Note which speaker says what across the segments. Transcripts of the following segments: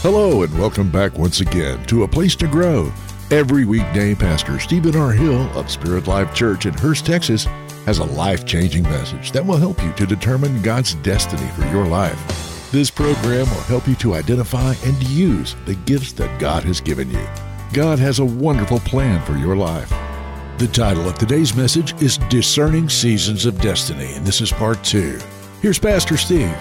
Speaker 1: Hello and welcome back once again to A Place to Grow. Every weekday, Pastor Stephen R. Hill of Spirit Life Church in Hurst, Texas, has a life-changing message that will help you to determine God's destiny for your life. This program will help you to identify and use the gifts that God has given you. God has a wonderful plan for your life. The title of today's message is Discerning Seasons of Destiny, and this is part 2. Here's Pastor Steve.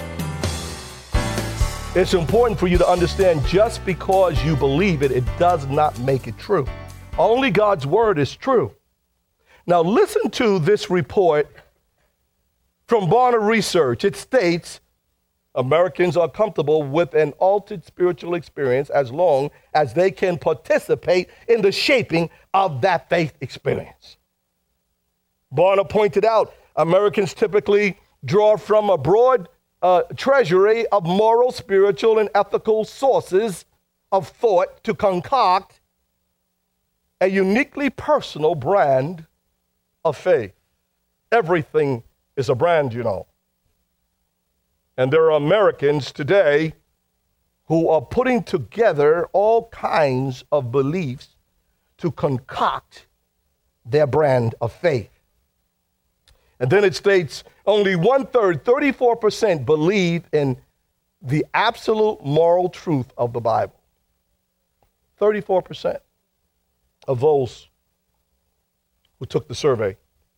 Speaker 2: It's important for you to understand just because you believe it, it does not make it true. Only God's word is true. Now listen to this report from Barna Research. It states Americans are comfortable with an altered spiritual experience as long as they can participate in the shaping of that faith experience. Barna pointed out Americans typically draw from a broad treasury of moral, spiritual, and ethical sources of thought to concoct a uniquely personal brand of faith. Everything is a brand, you know. And there are Americans today who are putting together all kinds of beliefs to concoct their brand of faith. And then it states only 1/3, 34% believe in the absolute moral truth of the Bible. 34% of those who took the survey.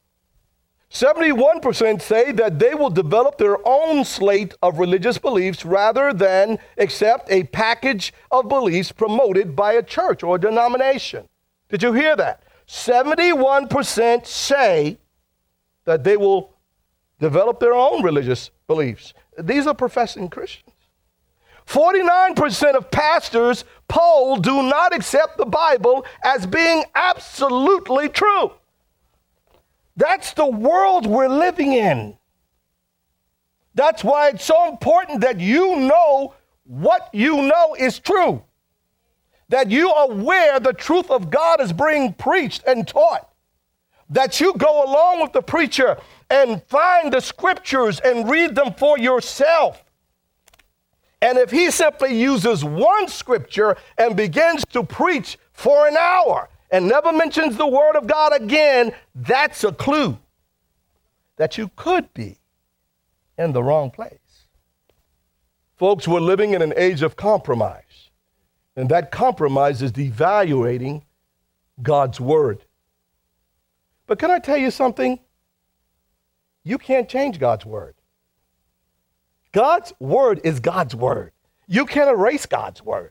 Speaker 2: 71% say that they will develop their own slate of religious beliefs rather than accept a package of beliefs promoted by a church or denomination. Did you hear that? 71% say that they will develop their own religious beliefs. These are professing Christians. 49% of pastors polled do not accept the Bible as being absolutely true. That's the world we're living in. That's why it's so important that you know what you know is true. That you are aware the truth of God is being preached and taught. That you go along with the preacher and find the scriptures and read them for yourself. And if he simply uses one scripture and begins to preach for an hour and never mentions the word of God again, that's a clue that you could be in the wrong place. Folks, we're living in an age of compromise, and that compromise is devaluating God's word. But can I tell you something? You can't change God's word. God's word is God's word. You can't erase God's word.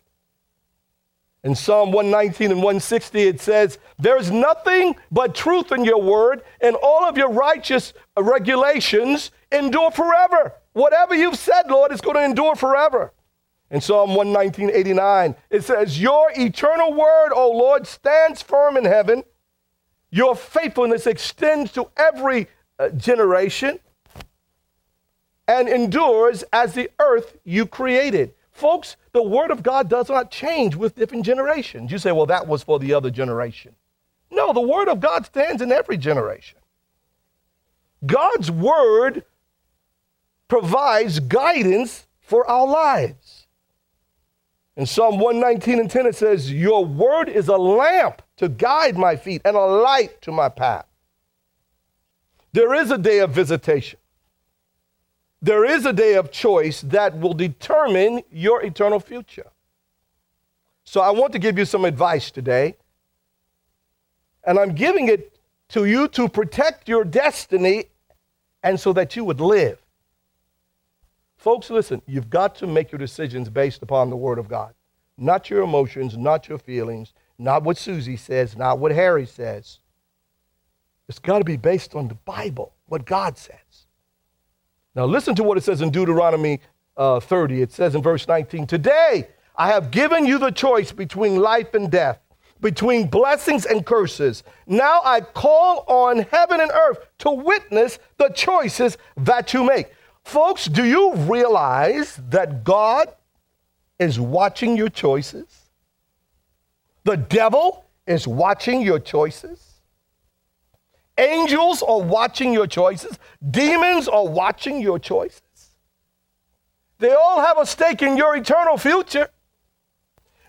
Speaker 2: In Psalm 119 and 160, it says, there is nothing but truth in your word, and all of your righteous regulations endure forever. Whatever you've said, Lord, is going to endure forever. In Psalm 119:89, it says, your eternal word, O Lord, stands firm in heaven. Your faithfulness extends to every generation and endures as the earth you created. Folks, the word of God does not change with different generations. You say, well, that was for the other generation. No, the word of God stands in every generation. God's word provides guidance for our lives. In Psalm 119 and 10, it says, your word is a lamp to guide my feet and a light to my path. There is a day of visitation. There is a day of choice that will determine your eternal future. So I want to give you some advice today, and I'm giving it to you to protect your destiny and so that you would live. Folks, listen, you've got to make your decisions based upon the word of God, not your emotions, not your feelings, not what Susie says, not what Harry says. It's got to be based on the Bible, what God says. Now listen to what it says in Deuteronomy 30. It says in verse 19, today I have given you the choice between life and death, between blessings and curses. Now I call on heaven and earth to witness the choices that you make. Folks, do you realize that God is watching your choices? The devil is watching your choices. Angels are watching your choices. Demons are watching your choices. They all have a stake in your eternal future.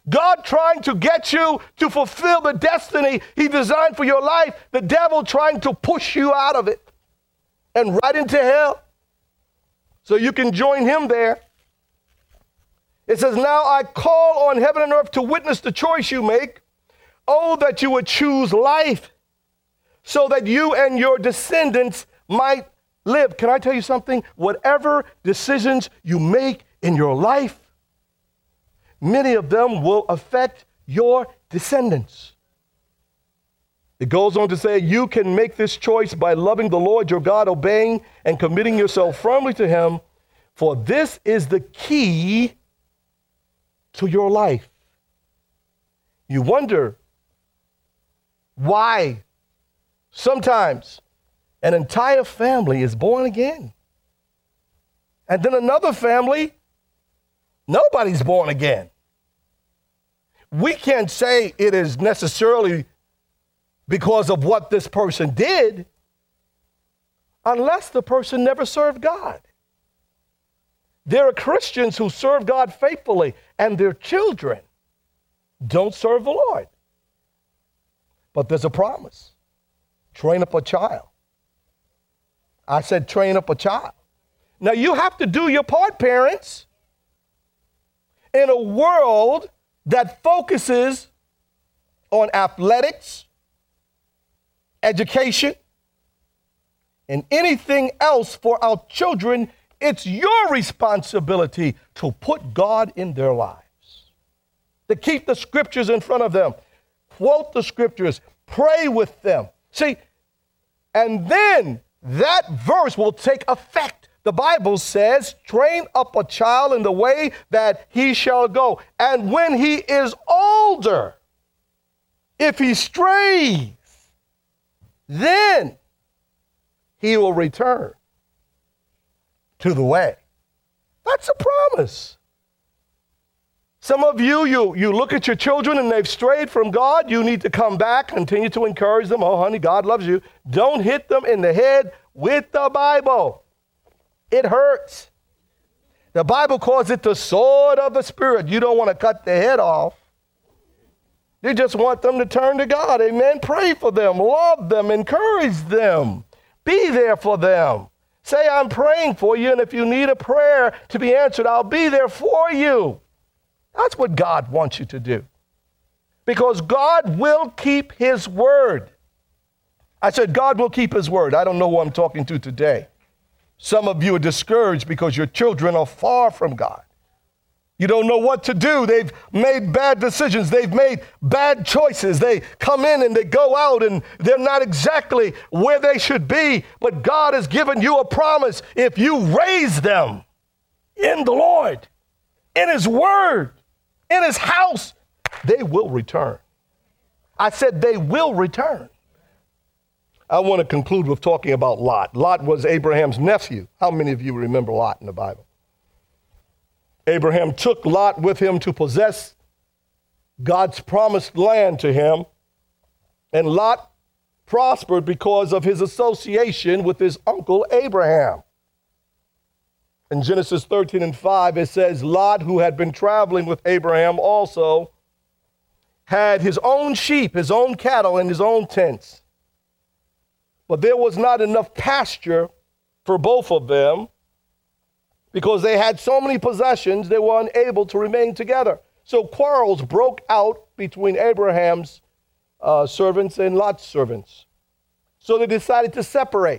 Speaker 2: God trying to get you to fulfill the destiny he designed for your life, the devil trying to push you out of it and right into hell so you can join him there. It says, now I call on heaven and earth to witness the choice you make. Oh, that you would choose life so that you and your descendants might live. Can I tell you something? Whatever decisions you make in your life, many of them will affect your descendants. It goes on to say, you can make this choice by loving the Lord your God, obeying and committing yourself firmly to him, for this is the key to your life. You wonder why sometimes an entire family is born again. And then another family, nobody's born again. We can't say it is necessarily because of what this person did, unless the person never served God. There are Christians who serve God faithfully, and their children don't serve the Lord. But there's a promise. Train up a child. I said train up a child. Now you have to do your part, parents. In a world that focuses on athletics, education, and anything else for our children, it's your responsibility to put God in their lives, to keep the scriptures in front of them, quote the scriptures, pray with them. See, and then that verse will take effect. The Bible says, train up a child in the way that he shall go. And when he is older, if he strays, then he will return to the way. That's a promise. Some of you look at your children and they've strayed from God. You need to come back, continue to encourage them. Oh, honey, God loves you. Don't hit them in the head with the Bible. It hurts. The Bible calls it the sword of the Spirit. You don't want to cut their head off. You just want them to turn to God. Amen. Pray for them. Love them. Encourage them. Be there for them. Say, I'm praying for you, and if you need a prayer to be answered, I'll be there for you. That's what God wants you to do. Because God will keep his word. I said God will keep his word. I don't know who I'm talking to today. Some of you are discouraged because your children are far from God. You don't know what to do. They've made bad decisions. They've made bad choices. They come in and they go out and they're not exactly where they should be. But God has given you a promise. If you raise them in the Lord, in his word, in his house, they will return. I said they will return. I want to conclude with talking about Lot. Lot was Abraham's nephew. How many of you remember Lot in the Bible? Abraham took Lot with him to possess God's promised land to him, and Lot prospered because of his association with his uncle Abraham. In Genesis 13:5, it says, Lot, who had been traveling with Abraham also, had his own sheep, his own cattle, and his own tents. But there was not enough pasture for both of them because they had so many possessions, they were unable to remain together. So quarrels broke out between Abraham's servants and Lot's servants. So they decided to separate.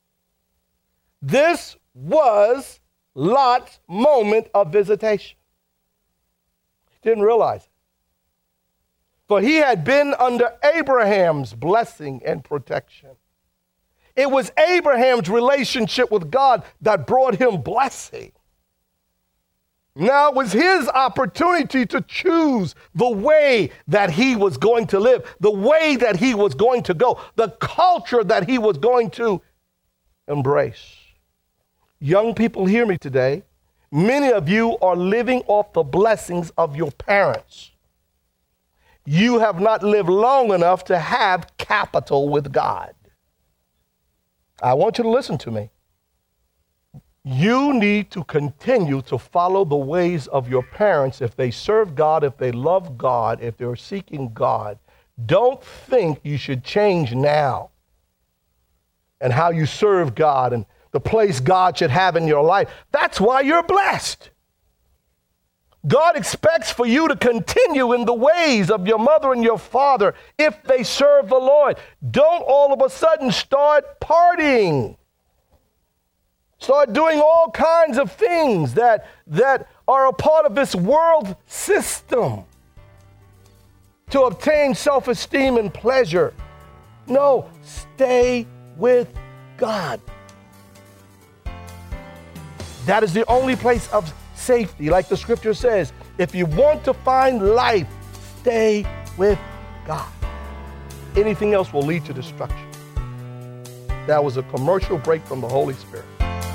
Speaker 2: This was Lot's moment of visitation. He didn't realize it. For he had been under Abraham's blessing and protection. It was Abraham's relationship with God that brought him blessing. Now it was his opportunity to choose the way that he was going to live, the way that he was going to go, the culture that he was going to embrace. Young people, hear me today. Many of you are living off the blessings of your parents. You have not lived long enough to have capital with God. I want you to listen to me. You need to continue to follow the ways of your parents if they serve God, if they love God, if they're seeking God. Don't think you should change now and how you serve God and the place God should have in your life. That's why you're blessed. God expects for you to continue in the ways of your mother and your father if they serve the Lord. Don't all of a sudden start partying. Start doing all kinds of things that are a part of this world system to obtain self-esteem and pleasure. No, stay with God. That is the only place of safety. Like the scripture says, if you want to find life, stay with God. Anything else will lead to destruction. That was a commercial break from the Holy Spirit.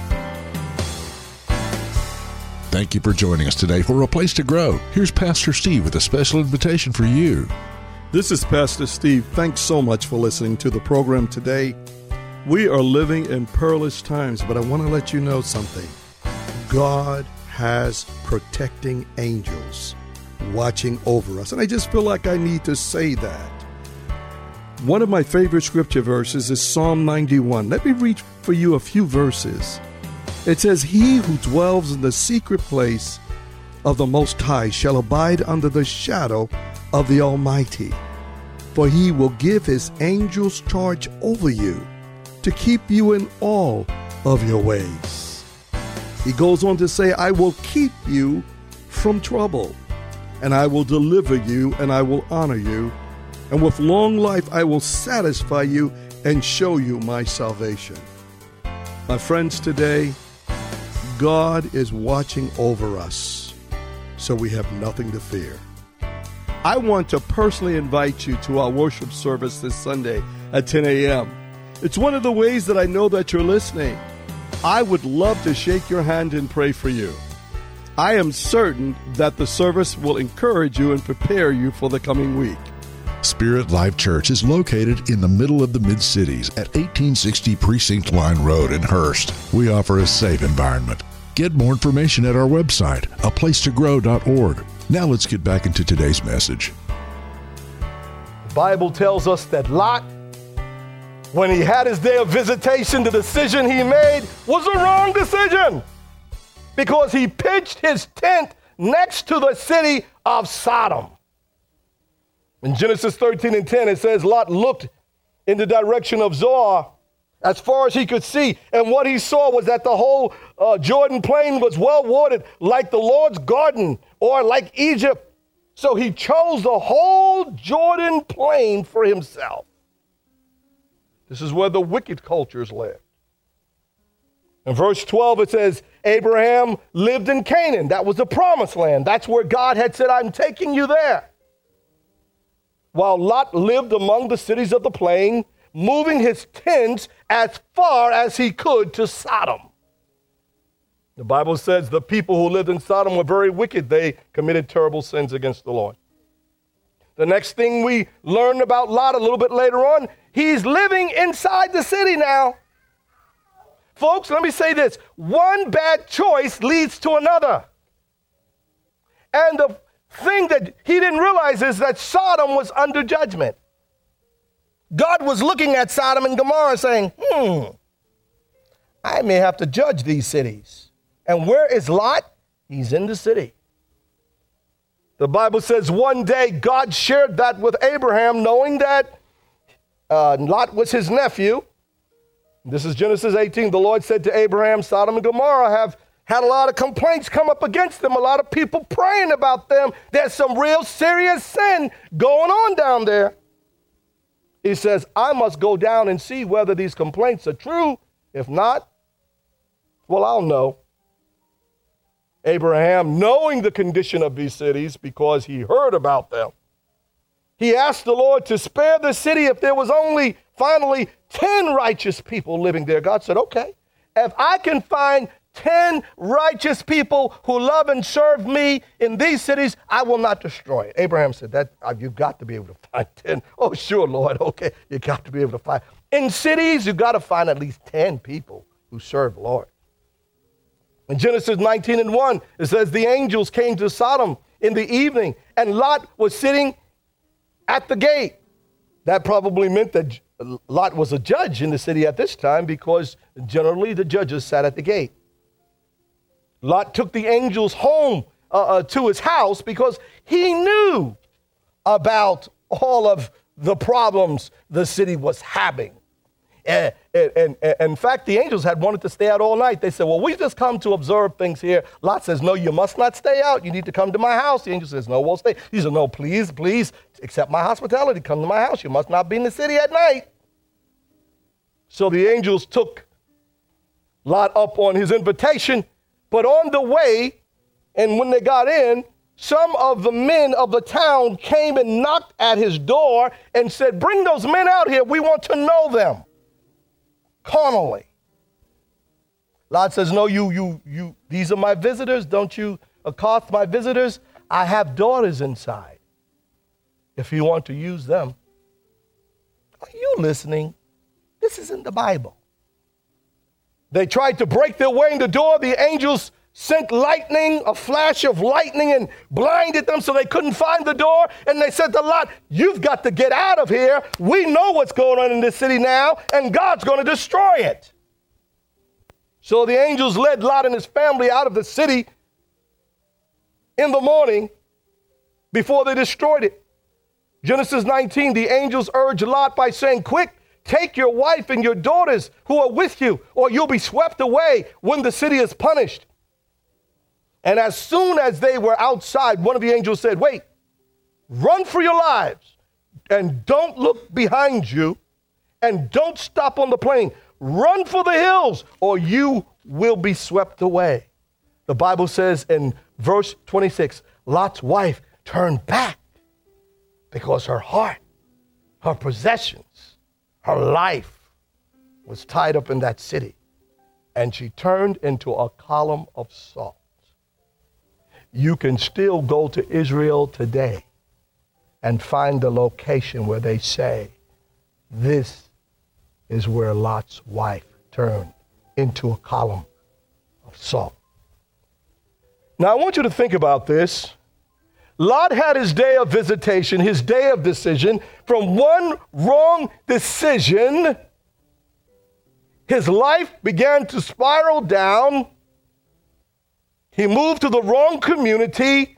Speaker 1: Thank you for joining us today for A Place to Grow. Here's Pastor Steve with a special invitation for you.
Speaker 3: This is Pastor Steve. Thanks so much for listening to the program today. We are living in perilous times, but I want to let you know something. God has protecting angels watching over us. And I just feel like I need to say that. One of my favorite scripture verses is Psalm 91. Let me read for you a few verses. It says, "He who dwells in the secret place of the Most High shall abide under the shadow of the Almighty. For he will give his angels charge over you to keep you in all of your ways." He goes on to say, "I will keep you from trouble, and I will deliver you, and I will honor you. And with long life I will satisfy you and show you my salvation." My friends, today, God is watching over us, so we have nothing to fear. I want to personally invite you to our worship service this Sunday at 10 a.m. It's one of the ways that I know that you're listening. I would love to shake your hand and pray for you. I am certain that the service will encourage you and prepare you for the coming week.
Speaker 1: Spirit Life Church is located in the middle of the Mid-Cities at 1860 Precinct Line Road in Hurst. We offer a safe environment. Get more information at our website, aplacetogrow.org. Now let's get back into today's message.
Speaker 2: The Bible tells us that Lot, when he had his day of visitation, the decision he made was the wrong decision because he pitched his tent next to the city of Sodom. In Genesis 13:10, it says Lot looked in the direction of Zoar as far as he could see, and what he saw was that the whole Jordan plain was well watered like the Lord's garden or like Egypt. So he chose the whole Jordan plain for himself. This is where the wicked cultures lived. In verse 12, it says, Abraham lived in Canaan. That was the promised land. That's where God had said, I'm taking you there. While Lot lived among the cities of the plain, moving his tents as far as he could to Sodom. The Bible says the people who lived in Sodom were very wicked. They committed terrible sins against the Lord. The next thing we learn about Lot a little bit later on, he's living inside the city now. Folks, let me say this. One bad choice leads to another. And the thing that he didn't realize is that Sodom was under judgment. God was looking at Sodom and Gomorrah saying, I may have to judge these cities. And where is Lot? He's in the city. The Bible says one day God shared that with Abraham, knowing that Lot was his nephew. This is Genesis 18. The Lord said to Abraham, Sodom and Gomorrah have had a lot of complaints come up against them, a lot of people praying about them. There's some real serious sin going on down there. He says, I must go down and see whether these complaints are true. If not, well, I'll know. Abraham, knowing the condition of these cities because he heard about them, he asked the Lord to spare the city if there was only finally 10 righteous people living there. God said, okay, if I can find 10 righteous people who love and serve me in these cities, I will not destroy it. Abraham said, that you've got to be able to find 10. Oh, sure, Lord. Okay, you got to be able to find. In cities, you've got to find at least 10 people who serve the Lord. In Genesis 19:1, it says, the angels came to Sodom in the evening, and Lot was sitting at the gate. That probably meant that Lot was a judge in the city at this time, because generally the judges sat at the gate. Lot took the angels home to his house because he knew about all of the problems the city was having. And in fact, the angels had wanted to stay out all night. They said, well, we just come to observe things here. Lot says, no, you must not stay out. You need to come to my house. The angel says, no, we'll stay. He said, no, please, accept my hospitality. Come to my house. You must not be in the city at night. So the angels took Lot up on his invitation, but on the way, and when they got in, some of the men of the town came and knocked at his door and said, bring those men out here. We want to know them carnally. Lot says, no, these are my visitors. Don't you accost my visitors. I have daughters inside. If you want to use them. Are you listening? This is in the Bible. They tried to break their way in the door. The angels sent lightning, a flash of lightning, and blinded them so they couldn't find the door. And they said to Lot, you've got to get out of here. We know what's going on in this city now, and God's going to destroy it. So the angels led Lot and his family out of the city in the morning before they destroyed it. Genesis 19, the angels urged Lot by saying, quick, take your wife and your daughters who are with you, or you'll be swept away when the city is punished. And as soon as they were outside, one of the angels said, wait, run for your lives and don't look behind you and don't stop on the plain. Run for the hills or you will be swept away. The Bible says in verse 26, Lot's wife turned back because her heart, her possessions, her life was tied up in that city, and she turned into a column of salt. You can still go to Israel today and find the location where they say, this is where Lot's wife turned into a column of salt. Now, I want you to think about this. Lot had his day of visitation, his day of decision. From one wrong decision, his life began to spiral down. He moved to the wrong community.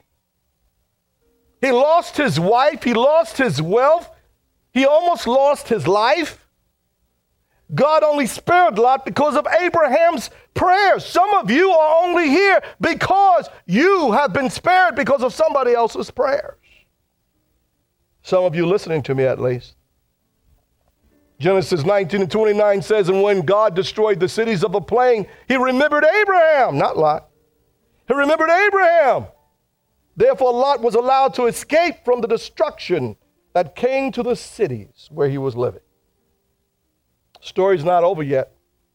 Speaker 2: He lost his wife. He lost his wealth. He almost lost his life. God only spared Lot because of Abraham's prayers. Some of you are only here because you have been spared because of somebody else's prayers. Some of you listening to me at least. Genesis 19:29 says, and when God destroyed the cities of the plain, he remembered Abraham, not Lot. He remembered Abraham. Therefore, Lot was allowed to escape from the destruction that came to the cities where he was living. Story's not over yet.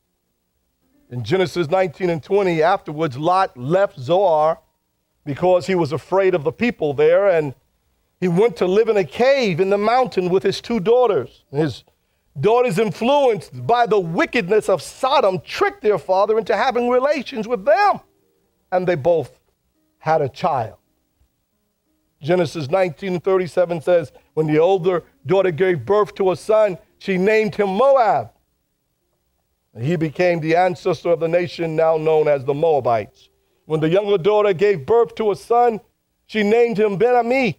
Speaker 2: In Genesis 19:20, afterwards, Lot left Zoar because he was afraid of the people there, and he went to live in a cave in the mountain with his two daughters. His daughters, influenced by the wickedness of Sodom, tricked their father into having relations with them, and they both had a child. Genesis 19:37 says, when the older daughter gave birth to a son, she named him Moab. He became the ancestor of the nation now known as the Moabites. When the younger daughter gave birth to a son, she named him Ben-Ami.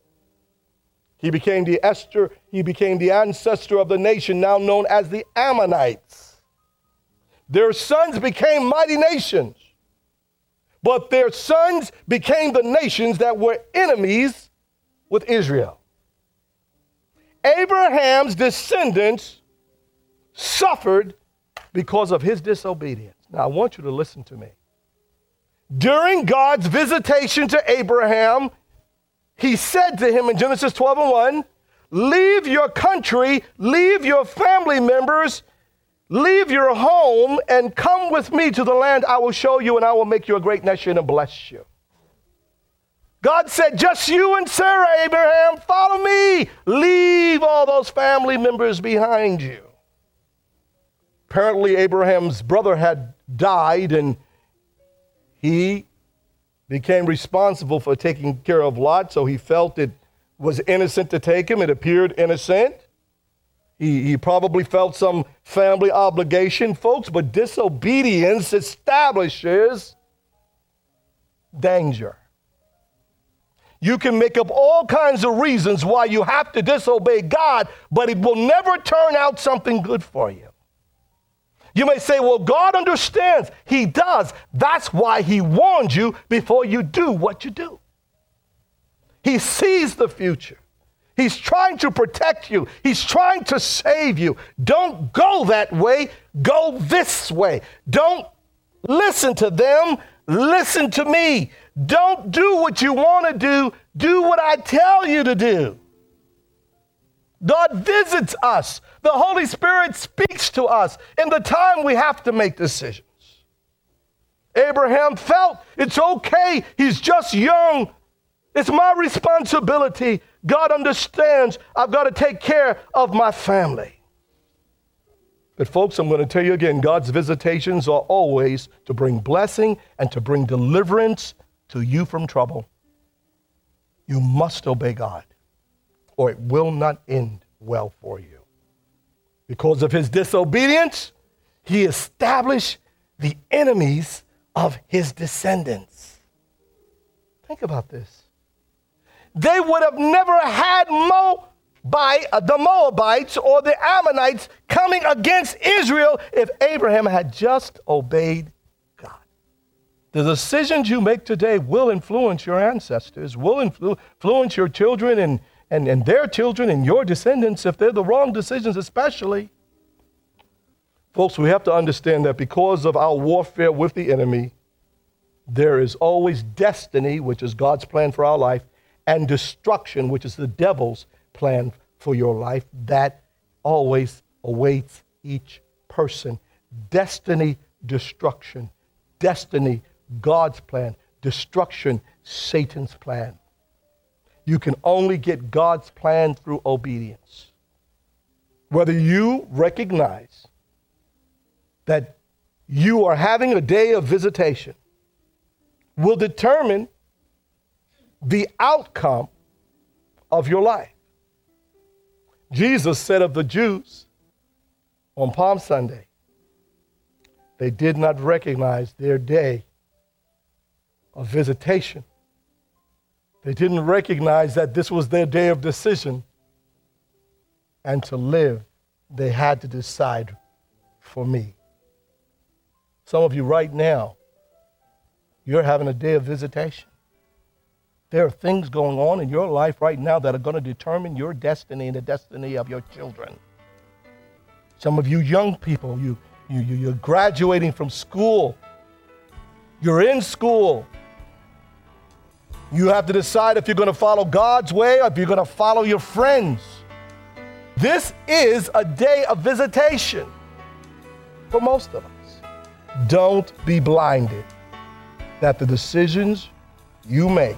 Speaker 2: He became the ancestor of the nation now known as the Ammonites. Their sons became mighty nations, but their sons became the nations that were enemies with Israel. Abraham's descendants suffered because of his disobedience. Now, I want you to listen to me. During God's visitation to Abraham, he said to him in Genesis 12:1, leave your country, leave your family members, leave your home, and come with me to the land I will show you, and I will make you a great nation and bless you. God said, just you and Sarah, Abraham, follow me. Leave all those family members behind you. Apparently, Abraham's brother had died, and he became responsible for taking care of Lot, so he felt it was innocent to take him. It appeared innocent. He probably felt some family obligation, folks, but disobedience establishes danger. You can make up all kinds of reasons why you have to disobey God, but it will never turn out something good for you. You may say, well, God understands. He does. That's why he warned you before you do what you do. He sees the future. He's trying to protect you. He's trying to save you. Don't go that way. Go this way. Don't listen to them. Listen to me. Don't do what you want to do. Do what I tell you to do. God visits us. The Holy Spirit speaks to us in the time we have to make decisions. Abraham felt it's okay. He's just young. It's my responsibility. God understands I've got to take care of my family. But folks, I'm going to tell you again, God's visitations are always to bring blessing and to bring deliverance to you from trouble. You must obey God, or it will not end well for you. Because of his disobedience, he established the enemies of his descendants. Think about this. They would have never had the Moabites or the Ammonites coming against Israel if Abraham had just obeyed God. The decisions you make today will influence your ancestors, will influence your children and their children and your descendants if they're the wrong decisions especially. Folks, we have to understand that because of our warfare with the enemy, there is always destiny, which is God's plan for our life, and destruction, which is the devil's plan for your life, that always awaits each person. Destiny, destruction. Destiny, God's plan. Destruction, Satan's plan. You can only get God's plan through obedience. Whether you recognize that you are having a day of visitation will determine the outcome of your life. Jesus said of the Jews on Palm Sunday, they did not recognize their day of visitation. They didn't recognize that this was their day of decision. And to live, they had to decide for me. Some of you right now, you're having a day of visitation. There are things going on in your life right now that are going to determine your destiny and the destiny of your children. Some of you young people, you're graduating from school. You're in school. You have to decide if you're going to follow God's way or if you're going to follow your friends. This is a day of visitation for most of us. Don't be blinded that the decisions you make,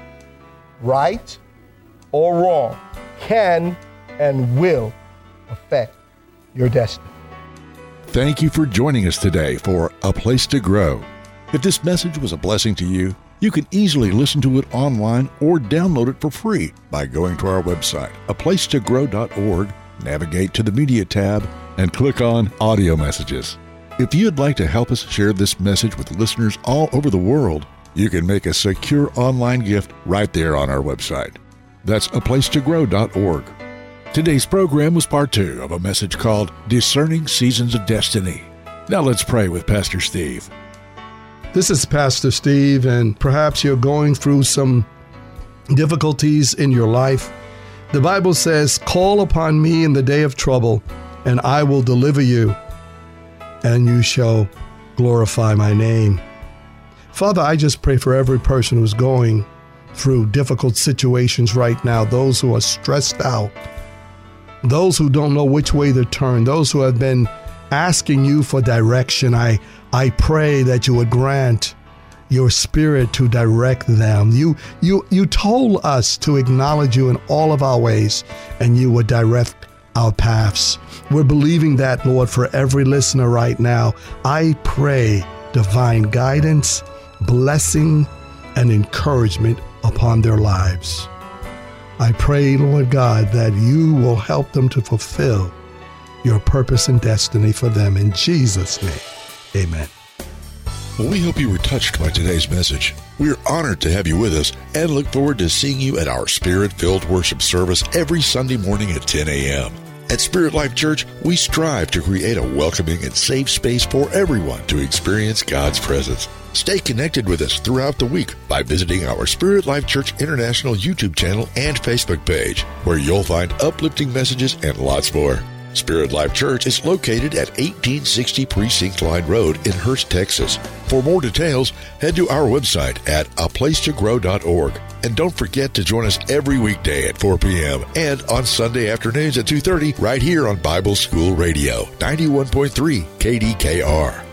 Speaker 2: right or wrong, can and will affect your destiny.
Speaker 1: Thank you for joining us today for A Place to Grow. If this message was a blessing to you, you can easily listen to it online or download it for free by going to our website, aplacetogrow.org, navigate to the Media tab, and click on Audio Messages. If you'd like to help us share this message with listeners all over the world, you can make a secure online gift right there on our website. That's aplacetogrow.org. Today's program was part 2 of a message called Discerning Seasons of Destiny. Now let's pray with Pastor Steve.
Speaker 3: This is Pastor Steve, and perhaps you're going through some difficulties in your life. The Bible says, "Call upon me in the day of trouble, and I will deliver you, and you shall glorify my name." Father, I just pray for every person who's going through difficult situations right now, those who are stressed out, those who don't know which way to turn, those who have been asking you for direction. I pray that you would grant your Spirit to direct them. You told us to acknowledge you in all of our ways, and you would direct our paths. We're believing that, Lord, for every listener right now. I pray divine guidance, blessing and encouragement upon their lives. I pray, Lord God, that you will help them to fulfill your purpose and destiny for them. In Jesus' name, amen.
Speaker 1: Well, we hope you were touched by today's message. We're honored to have you with us and look forward to seeing you at our Spirit-filled worship service every Sunday morning at 10 a.m. At Spirit Life Church, we strive to create a welcoming and safe space for everyone to experience God's presence. Stay connected with us throughout the week by visiting our Spirit Life Church International YouTube channel and Facebook page, where you'll find uplifting messages and lots more. Spirit Life Church is located at 1860 Precinct Line Road in Hurst, Texas. For more details, head to our website at aplacetogrow.org. And don't forget to join us every weekday at 4 p.m. and on Sunday afternoons at 2:30 right here on Bible School Radio, 91.3 KDKR.